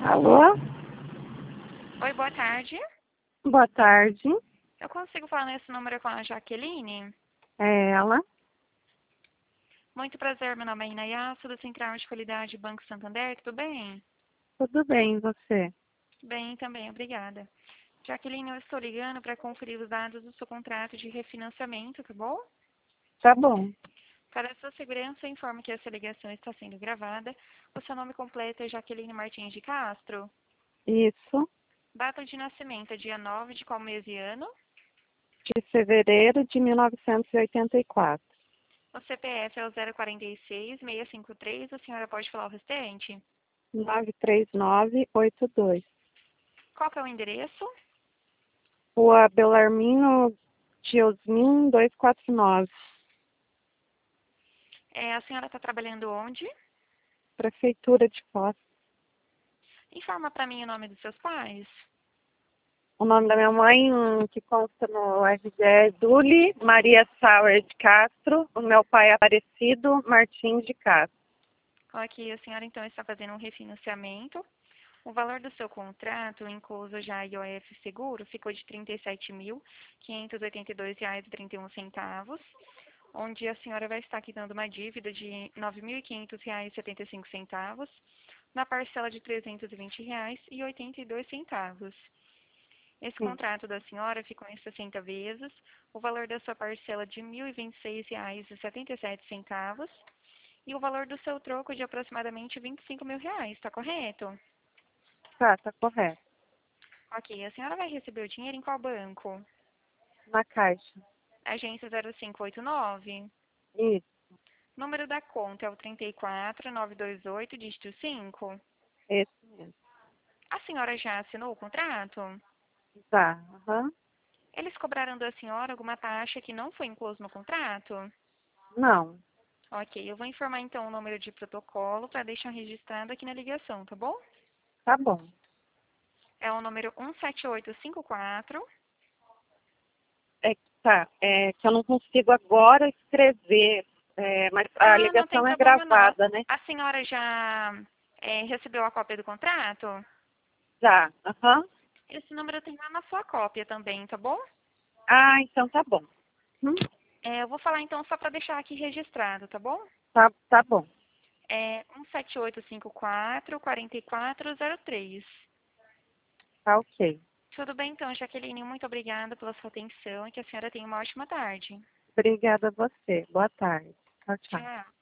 Alô? Oi, boa tarde. Boa tarde. Eu consigo falar nesse número com a Jaqueline? É ela? Muito prazer, meu nome é Inayasu, do Central de Qualidade Banco Santander, tudo bem? Tudo bem, e você? Bem, também, obrigada. Jaqueline, eu estou ligando para conferir os dados do seu contrato de refinanciamento, tá bom? Tá bom. Para a sua segurança, eu informo que essa ligação está sendo gravada. O seu nome completo é Jaqueline Martins de Castro. Isso, Data de nascimento é dia 9 de qual mês e ano? de fevereiro de 1984. O CPF é o 046-653, a senhora pode falar o restante? 93982. Qual que é o endereço? Rua Belarmino Diosmin 249. A senhora está trabalhando onde? Prefeitura de Foz. Informa para mim o nome dos seus pais. O nome da minha mãe, que consta no RG, é Duli Maria Sauer de Castro. O meu pai é Aparecido Martins de Castro. Aqui a senhora então está fazendo um refinanciamento. O valor do seu contrato, incluso já IOF seguro, ficou de R$ 37.582,31, onde a senhora vai estar quitando uma dívida de R$ 9.500,75, na parcela de R$ 320,82. Esse Sim. contrato da senhora ficou em 60 vezes, o valor da sua parcela de R$ 1.026,77 e o valor do seu troco de aproximadamente R$ 25 mil, está correto? Tá correto. Ok, a senhora vai receber o dinheiro em qual banco? Na caixa. Agência 0589. Isso, Número da conta é o 34928, dígito 5. esse mesmo. A senhora já assinou o contrato? Tá, aham. Eles cobraram da senhora alguma taxa que não foi incluso no contrato? Não, Ok, eu vou informar então o número de protocolo para deixar registrado aqui na ligação, tá bom? tá bom. É o número 17854. É que eu não consigo agora escrever, mas a Ah, não tem ligação é problema não. gravada, né? A senhora já recebeu a cópia do contrato? Já, aham. Esse número tem lá na sua cópia também, tá bom? Ah, então tá bom. Eu vou falar então só para deixar aqui registrado, tá bom? Tá bom. É 17854 4403. Tá ok. Tudo bem então, Jaqueline, muito obrigada pela sua atenção e que a senhora tenha uma ótima tarde. Obrigada a você. Boa tarde. Tchau, tchau. Tchau.